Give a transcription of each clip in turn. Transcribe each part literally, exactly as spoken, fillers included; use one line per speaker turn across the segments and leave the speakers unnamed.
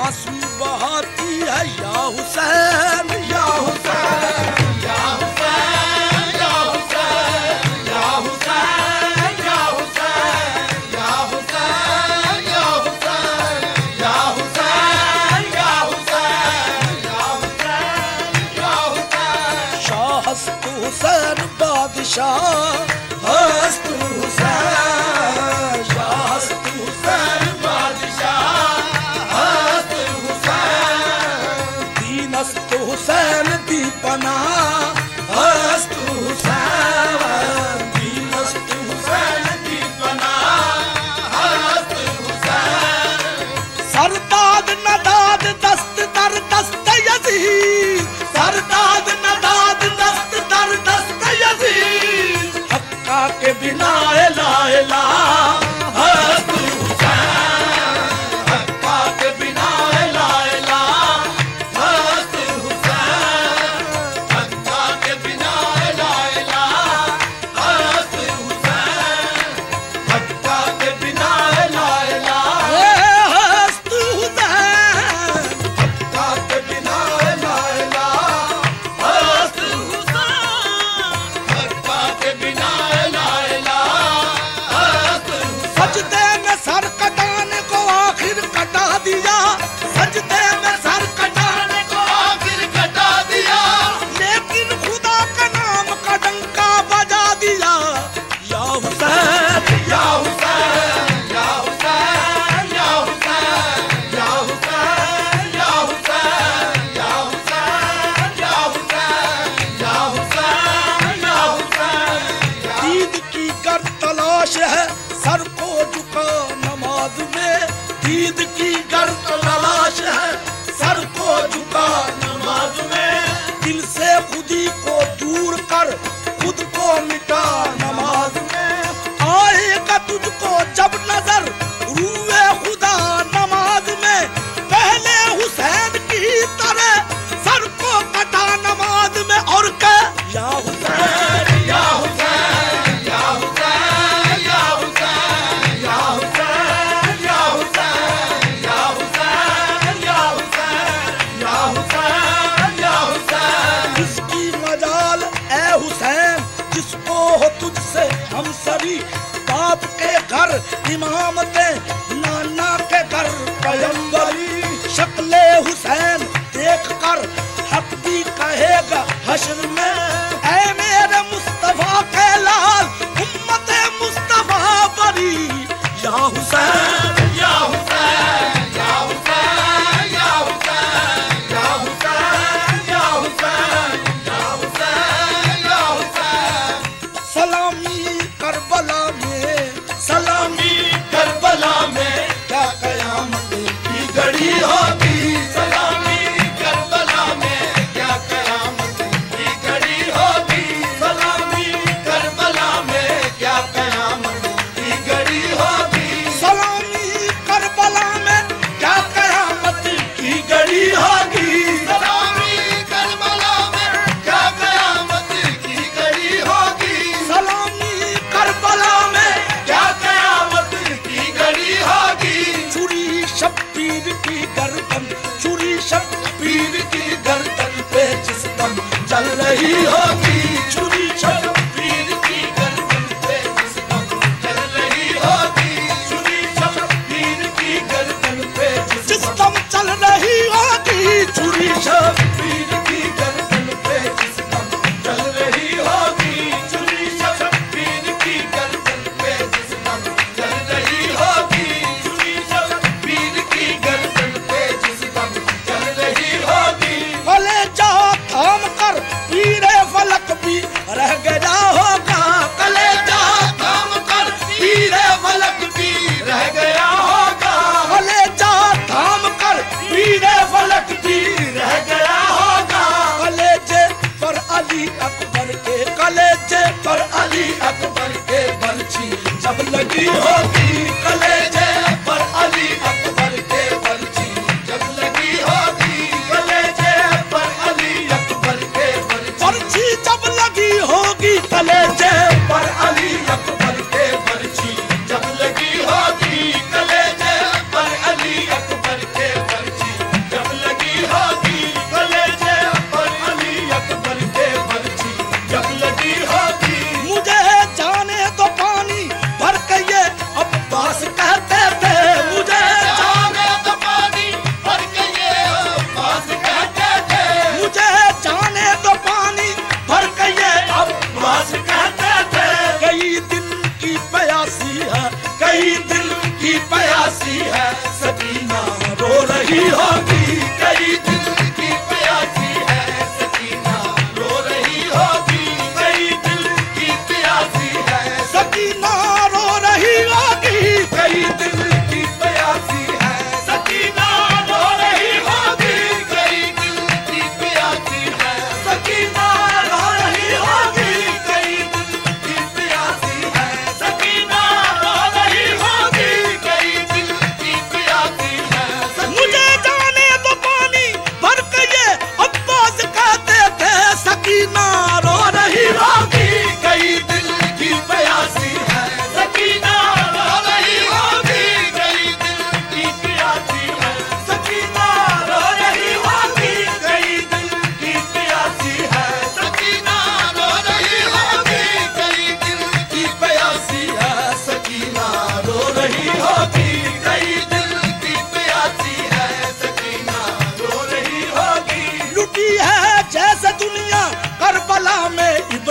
आंसू बहाती है या हुसैन या हुसैन या हुसैन या हुसैन या हुसैन या हुसैन या हुसैन या हुसैन या हुसैन या हुसैन या हुसैन या हुसैन शाह हस्त हुसैन बादशाह हस्त हुसैन शाह हस्त हुसैन हुसैन दीपना हस्त हुसैन दीनस्त हुसैन दीपना हस्त हुसैन सरदाद नदाद दस्त दर दस्त यजीद सरदाद नदाद दस्त दर दस्त यजीद हक्का के बिना ला इलाहा हस्त दीद की गर तलाश है सर को झुका नमाज में दिल से खुदी को दूर कर खुद को मिटा नमाज में आएगा तुझको जब नजर रूए खुदा नमाज में पहले हुसैन की तरह सर को कटा नमाज में और कह या हुसैन या हुसैन या हुसैन या हुसैन या हुसैन या हुसैन या हुसैन या हुसैन या हुसैन या हुसैन जिसकी मजाल ए हुसैन जिसको हो तुझसे हम सभी बाप के घर इमामते नाना के घर पैगंबरी शक्ले हुसैन देख कर हक भी कहेगा हश्र में ऐ मेरे मुस्तफा के लाल उम्मते मुस्तफा बरी या हुसैन या हुसैन या हुसैन या हुसैन या हुसैन या हुसैन या हुसैन या हुसैन सलामी करबला में सलामी करबला में क्या कयामत की घड़ी होगी सलामी करबला में क्या कयामत की घड़ी होगी सलामी करबला में क्या कयामत की घड़ी होगी सलामी करबला में क्या कयामत की घड़ी होगी सलामी करबला में क्या कयामत की घड़ी होगी सलामी करबला में क्या कयामत की घड़ी होगी छुरी शब्बीर की गर्दन छुरी शब्बीर की गर्दन पे जिस दम चल रही होगी छुरी शब्बीर की गर्दन पे जिस दम चल रही होगी छुरी शब्बीर की गर्दन पे जिस दम चल रही होगी छुरी शब्बीर की गर्दन पे जिस दम चल रही होगी छुरी शब्बीर की गर्दन पे जिस दम चल रही होगी छुरी शब्बीर की गर्दन पे जिस दम चल रही होगी भले जा थाम कर पीरे फलक भी रह गया होगा कलेजा थाम कर पीरे फलक भी रह गया होगा कलेजा थाम कर पीरे फलक भी रह गया होगा कलेजे पर अली अकबर के कलेजे पर अली अकबर के बर्छी जब लगी होगी कलेजे पर अली अकबर के बर्छी जब लगी होगी कलेजे पर अली अकबर के बर्छी जब लगी होगी कलेजे पर अली अकबर के बर्छी जब लगी होगी कलेजे पर अली अकबर के बर्छी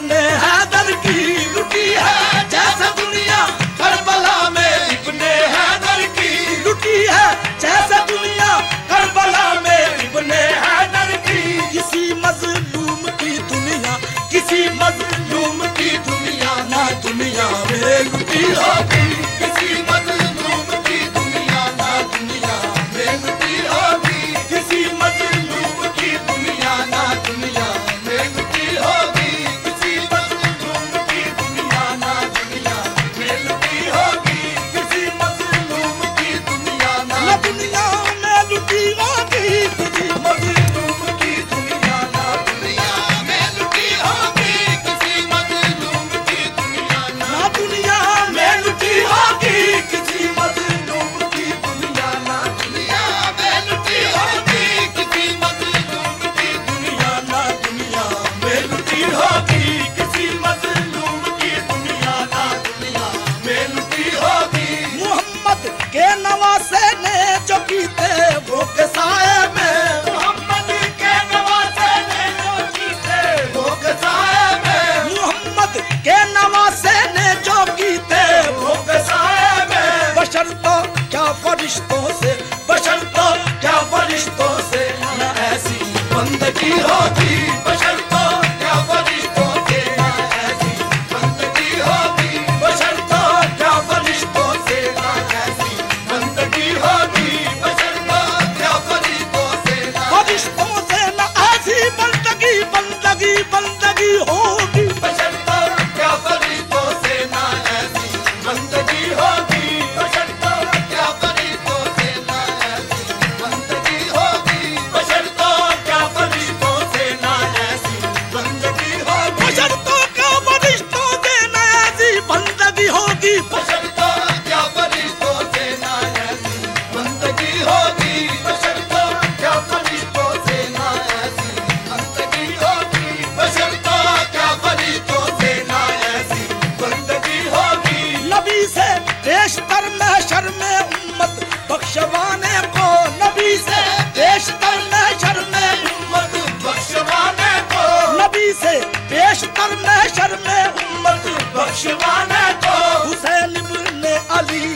इब्ने हैदर की लुटी है जैसे दुनिया करबला में इब्ने हैदर की लुटी है जैसे दुनिया करबला में इब्ने हैदर की किसी मजलूम की दुनिया किसी मजलूम की दुनिया ना दुनिया में लुटी होगी किसी मजलूम की दुनिया ना दुनिया में लुटी होगी किसी मजलूम की दुनिया ना दुनिया में लुटी होगी किसी मजलूम की दुनिया ना दुनिया में लुटी होगी किसी मजलूम की दुनिया ना दुनिया में लुटी होगी किसी मजलूम की दुनिया ना दुनिया में लुटी होगी किसी मजलूम की दुनिया ना दुनिया में लुटी होगी किसी मजलूम की दुनिया ना दुनिया में लुटी होगी किसी मजलूम की दुनिया ना दुनिया में लुटी होगी किसी मजलूम की दुनिया ना दुनिया में लुटी होगी मोहम्मद के नवासे ने जो कीते वो के साए में मोहम्मद के नवासे ने जो कीते वो के साए में मोहम्मद के नवासे ने जो कीते वो के साए में बशर तो क्या फरिश्तों से बशर तो क्या फरिश्तों से न ऐसी बंदगी होगी बशर तो क्या फरिश्तों से न ऐसी बंदगी होगी बशर तो क्या फरिश्तों से न ऐसी बंदगी होगी बशर तो क्या फरिश्तों से न फरिश्तों से न ऐसी बंदगी बंदगी बंदगी होगी बशर तो क्या फरिश्तों से न ऐसी बंदगी होगी बशर तो क्या फरिश्तों से न ऐसी बंदगी होगी बशर तो क्या फरिश्तों से न ऐसी बंदगी होगी बशर तो क्या फरिश्तों से न ऐसी बंदगी होगी बशर तो क्या फरिश्तों से न ऐसी बंदगी होगी बशर तो क्या फरिश्तों से न ऐसी बंदगी होगी बशर तो क्या फरिश्तों से न ऐसी बंदगी होगी नबी से बेशतर महशर में उम्मत बख्शवाने को नबी से बेशतर महशर में उम्मत बख्शवाने को नबी से बेशतर महशर में उम्मत बख्शवाने को हुसैन इब्ने अली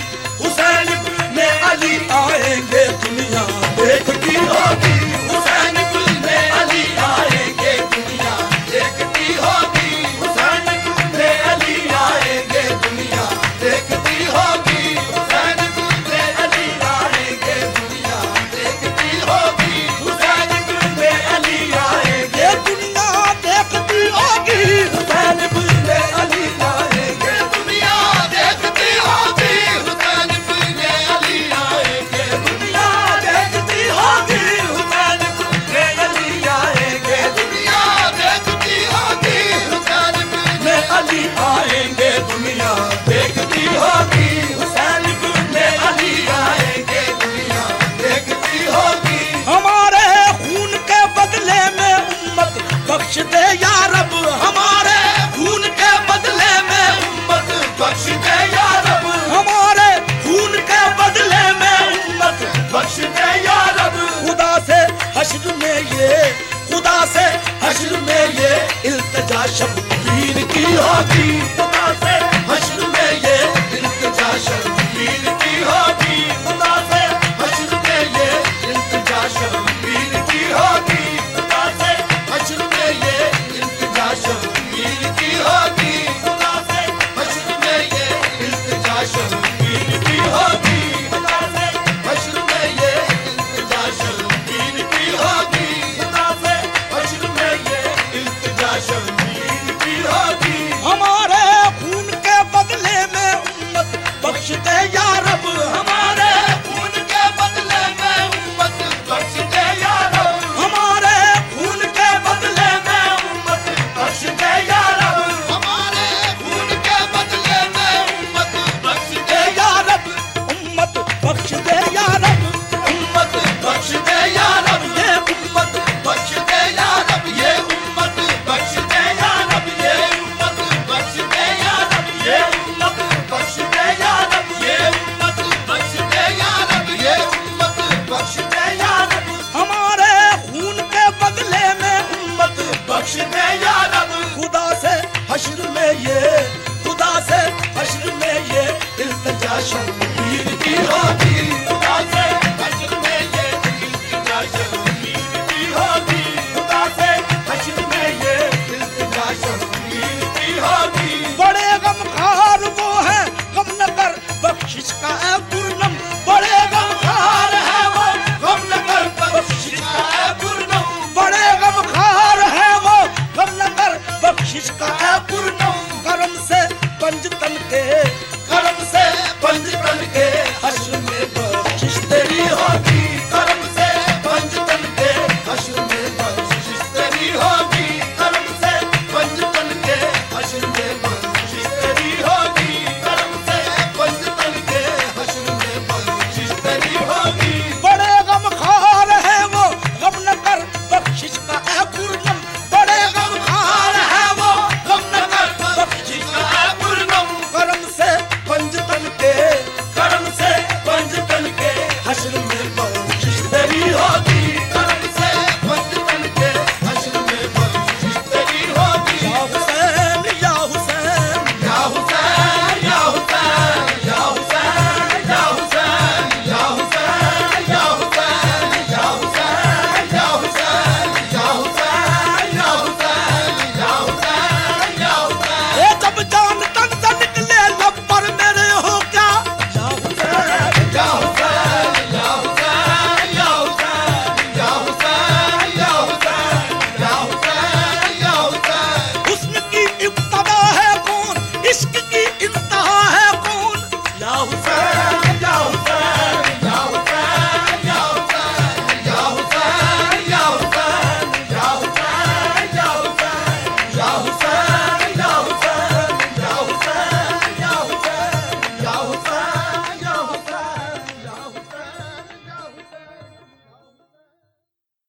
हुसैन इब्ने अली आएंगे दुनिया देखती होगी हुसैन इब्ने अली आएंगे दुनिया देखती होगी हुसैन इब्ने अली आएंगे दुनिया देखती होगी हुसैन इब्ने अली आएंगे दुनिया देखती होगी हुसैन इब्ने अली आएंगे दुनिया देखती होगी हुसैन इब्ने अली आएंगे दुनिया देखती होगी हुसैन इब्ने अली आएंगे दुनिया देखती होगी हुसैन इब्ने अली आएंगे दुनिया देखती होगी हुसैन इब्ने अली आएंगे दुनिया देखती होगी हुसैन इब्ने अली आएंगे दुनिया देखती होगी हमारे खून के बदले में उम्मत बख्श दे या रब हमारे खून के बदले में उम्मत बख्श दे या रब हमारे खून के बदले में उम्मत बख्श दे या रब खुदा से हश्र में ये खुदा से हश्र में ये इल्तिजा शब्बीर की होगी खुदा से हश्र में ये इल्तिजा शब्बीर की होगी खुदा से हश्र में ये इल्तिजा शब्बीर की होगी खुदा से हश्र में ये इल्तिजा शब्बीर की होगी खुदा से हश्र में ये इल्तिजा शब्बीर की होगी खुदा से हश्र में ये इल्तिजा शब्बीर की होगी खुदा से हश्र में ये इल्तिजा शब्बीर की होगी हमारे शबीर की होगी, खुदा से हश्र में ये इल्तिजा शबीर की होगी, खुदा से हश्र में ये इल्तिजा शबीर की होगी। बड़े गमखार वो है गम न कर बख्शिश का है पूर्णम, बड़े गमखार है वो गम न कर बख्शिश का है पूर्णम, बड़े गमखार है वो गम न कर बख्शिश का है पूर्णम। करम से पंज तन के, करम से पंज तन के